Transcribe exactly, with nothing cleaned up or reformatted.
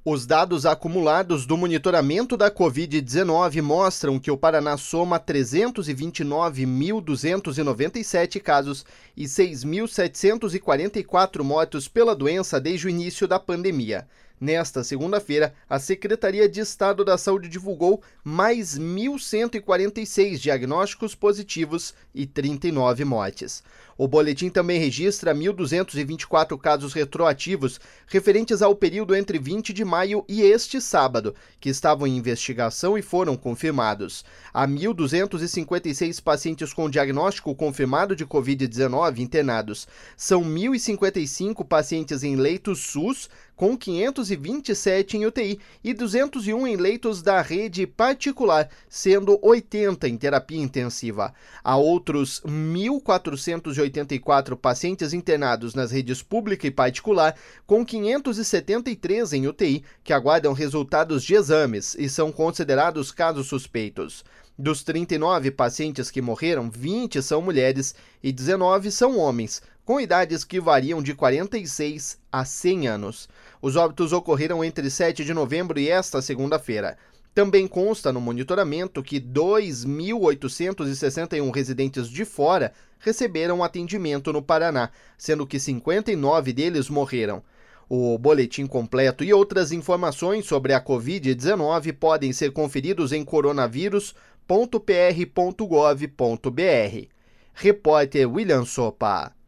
Os dados acumulados do monitoramento da covid dezenove mostram que o Paraná soma trezentos e vinte e nove mil duzentos e noventa e sete casos e seis mil setecentos e quarenta e quatro mortos pela doença desde o início da pandemia. Nesta segunda-feira, a Secretaria de Estado da Saúde divulgou mais mil cento e quarenta e seis diagnósticos positivos e trinta e nove mortes. O boletim também registra mil duzentos e vinte e quatro casos retroativos referentes ao período entre vinte de maio e este sábado, que estavam em investigação e foram confirmados. Há mil duzentos e cinquenta e seis pacientes com diagnóstico confirmado de covid dezenove internados. São mil e cinquenta e cinco pacientes em leitos SUS, com quinhentos e vinte e sete em U T I e duzentos e um em leitos da rede particular, sendo oitenta em terapia intensiva. Há outros mil quatrocentos e oitenta e quatro pacientes internados nas redes pública e particular, com quinhentos e setenta e três em U T I, que aguardam resultados de exames e são considerados casos suspeitos. Dos trinta e nove pacientes que morreram, vinte são mulheres e dezenove são homens, com idades que variam de quarenta e seis a cem anos. Os óbitos ocorreram entre sete de novembro e esta segunda-feira. Também consta no monitoramento que dois mil oitocentos e sessenta e um residentes de fora receberam atendimento no Paraná, sendo que cinquenta e nove deles morreram. O boletim completo e outras informações sobre a covid dezenove podem ser conferidos em coronavírus ponto p r ponto gov ponto b r. Repórter William Sopa.